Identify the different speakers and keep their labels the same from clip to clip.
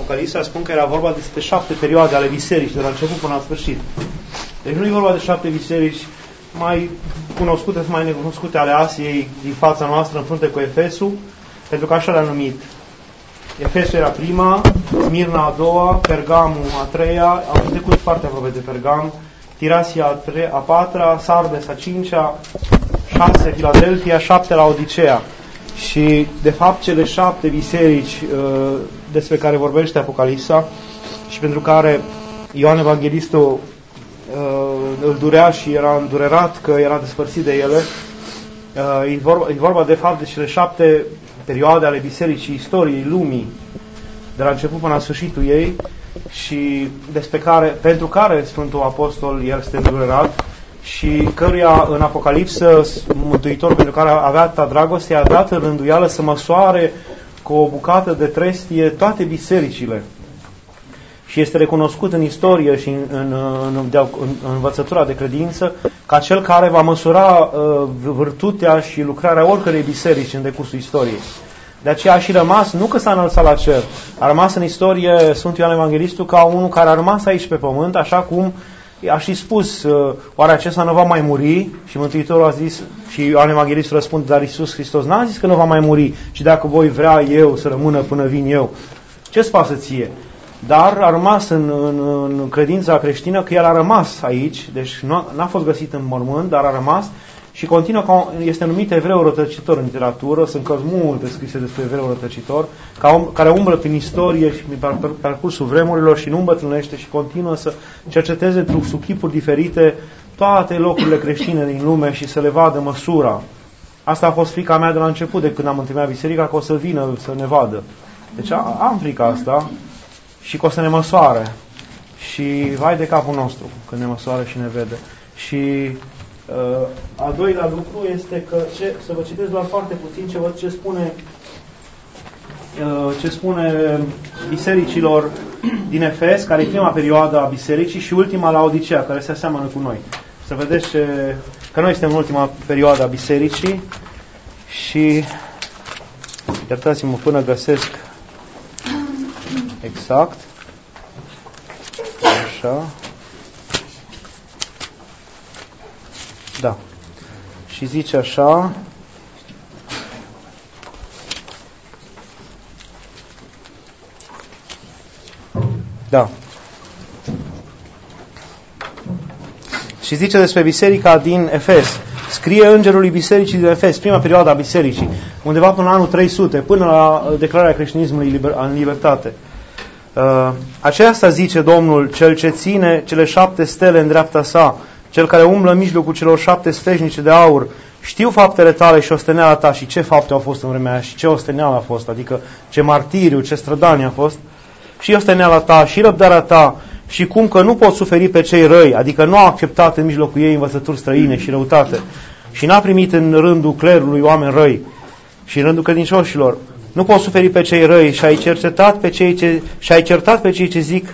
Speaker 1: Apocalipsa spun că era vorba despre 7 perioade ale bisericii, de la început până la sfârșit. Deci nu e vorba de 7 biserici mai cunoscute sau mai necunoscute ale Asiei din fața noastră, în frunte cu Efesul, pentru că așa le-a numit. Efesul era prima, Smirna a doua, Pergamul a treia, am trecut foarte aproape de Pergam, Tirasia a patra, Sardes a cincea, 6 Filadelfia, 7 Laodicea. Și, de fapt, cele 7 biserici despre care vorbește Apocalipsa și pentru care Ioan Evanghelistul îl durea și era îndurerat că era despărțit de ele, e vorba, de fapt, de cele 7 perioade ale bisericii istoriei lumii, de la început până la sfârșitul ei, și pentru care Sfântul Apostol el este îndurerat și căruia în Apocalipsă Mântuitor, pentru care avea atâta dragoste, i-a dat în rânduială să măsoare cu o bucată de trestie toate bisericile. Și este recunoscut în istorie și în învățătura de credință ca cel care va măsura virtutea și lucrarea oricărei biserici în decursul istoriei. De aceea a și rămas, nu că s-a înălțat la cer, a rămas în istorie Sfântul Ioan Evanghelistul ca unul care a rămas aici pe pământ, așa cum a și spus, oare acesta nu va mai muri? Și Mântuitorul a zis, și Ioan Evanghelistul răspunde, dar Iisus Hristos n-a zis că nu va mai muri, și dacă voi vrea eu să rămână până vin eu, ce-ți pasă ție? Dar a rămas în credința creștină că el a rămas aici, deci n-a fost găsit în mormânt, dar a rămas și continuă, este numit evreu rătăcitor în literatură, sunt cărți multe scrise despre evreu rătăcitor, care umblă prin istorie și prin parcursul vremurilor și nu îmbătrânește și continuă să cerceteze sub chipuri diferite toate locurile creștine din lume și să le vadă măsura. Asta a fost frica mea de la început, de când am întâlnit biserica, că o să vină să ne vadă. Deci am frica asta și că o să ne măsoare. Și vai de capul nostru când ne măsoară și ne vede. Și a doilea lucru este că, să vă citesc doar foarte puțin ce spune bisericilor din Efes, care e prima perioadă a bisericii, și ultima Laodicea, care se aseamănă cu noi. Să vedeți că noi suntem în ultima perioadă a bisericii și iertați-mă până găsesc exact. Așa. Da. Și zice așa: da. Și zice despre biserica din Efes. Scrie îngerului bisericii din Efes, prima perioadă a bisericii, undeva până la anul 300, până la declararea creștinismului în libertate. Aceasta zice Domnul, cel ce ține cele 7 stele în dreapta sa, cel care umblă în mijlocul celor 7 sfeșnice de aur. Știu faptele tale și osteneala ta. Și ce fapte au fost în vremea aia și ce osteneală a fost, adică ce martiriu, ce strădanie a fost. Și osteneala ta și răbdarea ta și cum că nu poți suferi pe cei răi, adică nu au acceptat în mijlocul ei învățături străine și răutate și n-a primit în rândul clerului oameni răi și în rândul credincioșilor. Nu poți suferi pe cei răi și ai certat pe cei ce zic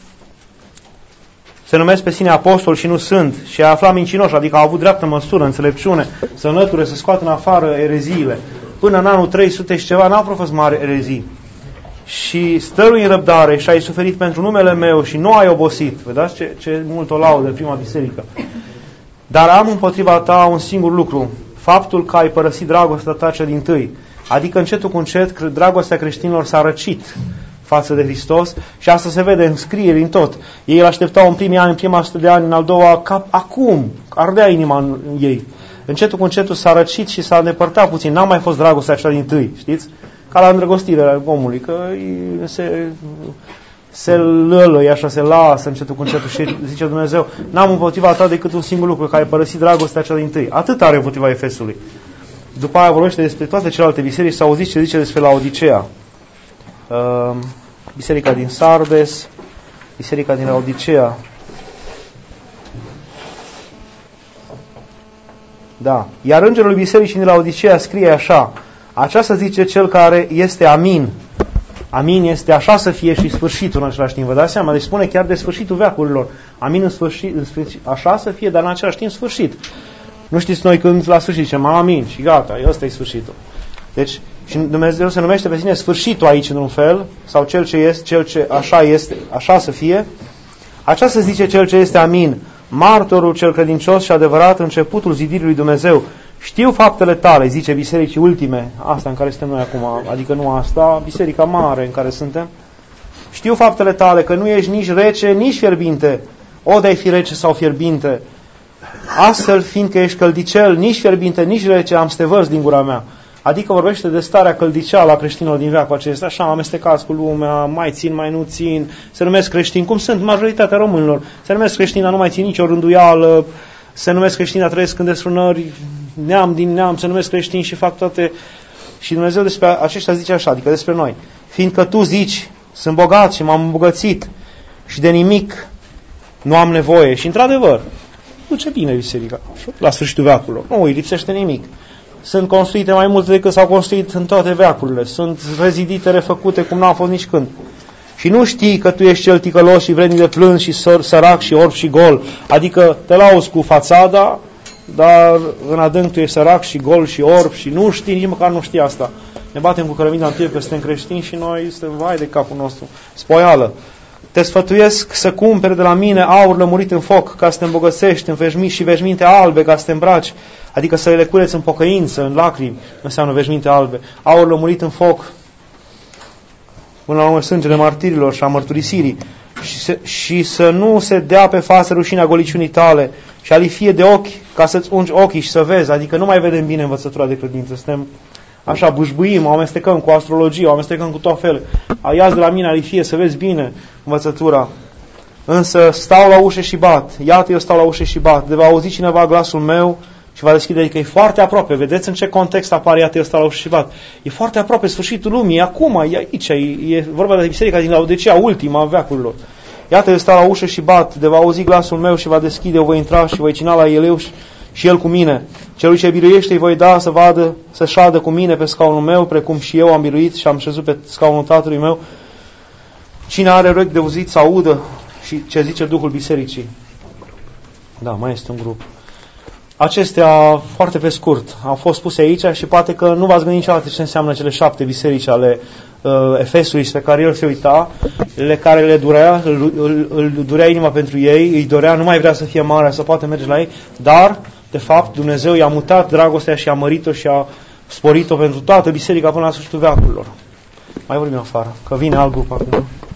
Speaker 1: se numesc pe sine apostoli și nu sunt și ai aflat mincinoși, adică au avut dreaptă măsură, înțelepciune, să înlăture, să scoată în afară ereziile. Până în anul 300 și ceva n-au profes mari erezii. Și stărui în răbdare și ai suferit pentru numele meu și nu ai obosit. Vedeți ce mult o laudă prima biserică. Dar am împotriva ta un singur lucru, faptul că ai părăsit dragostea ta cea dintâi. Adică încetul cu încet dragostea creștinilor s-a răcit față de Hristos și asta se vede în scrieri, în tot. Ei îl așteptau în primii ani, în prima 100 de ani, în al doua, ca acum, ardea inima în ei. Încetul cu încetul s-a răcit și s-a îndepărtat puțin, n-a mai fost dragostea cea dintâi, știți? Ca la îndrăgostirea omului, că se lălăie așa, se lasă încetul cu încetul și zice Dumnezeu, n-am împotriva ta decât un singur lucru, că ai părăsit dragostea cea dintâi. Atât are împotriva Efesului. După aia vorbește despre toate celelalte biserici, s-a auzit ce zice despre Laodicea. Biserica din Sardes, biserica din Laodicea. Da. Iar îngerul bisericii din Laodicea scrie așa: aceasta zice cel care este Amin. Amin este așa să fie și sfârșitul în același timp. Vă dați seama? Deci spune chiar de sfârșitul veacurilor. Amin în sfârșit, așa să fie, dar în același timp sfârșit. Nu știți noi când la sfârșit zicem amin și gata, ăsta e sfârșitul. Deci Și Dumnezeu se numește pe sine sfârșitul aici, într-un fel, sau cel ce este, cel ce așa este, așa să fie. Așa se zice cel ce este amin, martorul cel credincios și adevărat, începutul zidirii lui Dumnezeu. Știu faptele tale, zice bisericii ultime, asta în care suntem noi acum, adică nu asta, biserica mare în care suntem. Știu faptele tale, că nu ești nici rece, nici fierbinte. O, de-ai fi rece sau fierbinte. Astfel, fiindcă ești căldicel, nici fierbinte, nici rece, am să te vărs din gura mea. Adică vorbește de starea căldiceală a creștinilor din veacul acesta, așa, amestecați cu lumea, mai țin, mai nu țin, se numesc creștini, cum sunt majoritatea românilor, se numesc creștini, dar nu mai țin nicio rânduială, se numesc creștini, dar trăiesc în desfrânări, neam din neam, se numesc creștini și fac toate. Și Dumnezeu despre aceștia zice așa, adică despre noi, fiindcă tu zici, sunt bogat și m-am îmbogățit și de nimic nu am nevoie. Și într-adevăr, duce bine biserica, la sfârșitul veacurilor, nu îi lipsește nimic. Sunt construite mai multe decât s-au construit în toate veacurile. Sunt rezidite, refăcute cum n-au fost nici când. Și nu știi că tu ești cel ticălos și vrednic de plâns și sărac și orb și gol. Adică te lauzi cu fațada, dar în adânc tu ești sărac și gol și orb și nu știi, nici măcar nu știi asta. Ne batem cu cărămida în piept că suntem creștini și noi suntem vai de capul nostru. Spoială. Te sfătuiesc să cumperi de la mine aur lămurit în foc ca să te îmbogățești, în și veșminte albe ca să te îmbraci, adică să le cureți în pocăință, în lacrimi, înseamnă veșminte albe. Aur lămurit în foc, până la urmă sângele martirilor și a mărturisirii, și să nu se dea pe față rușinea goliciunii tale și alifie de ochi ca să-ți ungi ochii și să vezi, adică nu mai vedem bine învățătura de credință, suntem așa, bușbuim, o amestecăm cu astrologie, o amestecăm cu tot felul. Ia-ți de la mine alifie să vezi bine învățătura. Însă stau la ușă și bat. Iată, eu stau la ușă și bat. De va auzi cineva glasul meu și va deschide, adică e foarte aproape. Vedeți în ce context apare, iată, eu stau la ușă și bat. E foarte aproape, sfârșitul lumii, e acum, e aici, e vorba de biserica din Laodicea, ultima a veacurilor. Iată, eu stau la ușă și bat. De va auzi glasul meu și va deschide, eu voi intra și voi cina la el și el cu mine. Celui ce biruiește îi voi da să vadă, să șadă cu mine pe scaunul meu, precum și eu am biruit și am șezut pe scaunul tatălui meu. Cine are urechi de auzit să audă și ce zice Duhul Bisericii. Da, mai este un grup. Acestea, foarte pe scurt, au fost puse aici și poate că nu v-ați gândit niciodată ce înseamnă cele 7 biserici ale Efesului pe care el se uita, care le durea, îl durea inima pentru ei, îi dorea, nu mai vrea să fie mare, să poată merge la ei, dar, de fapt, Dumnezeu i-a mutat dragostea și a mărit-o și a sporit-o pentru toată biserica până la sfârșitul veacurilor. Mai vorbim afară, că vine alt grup acum.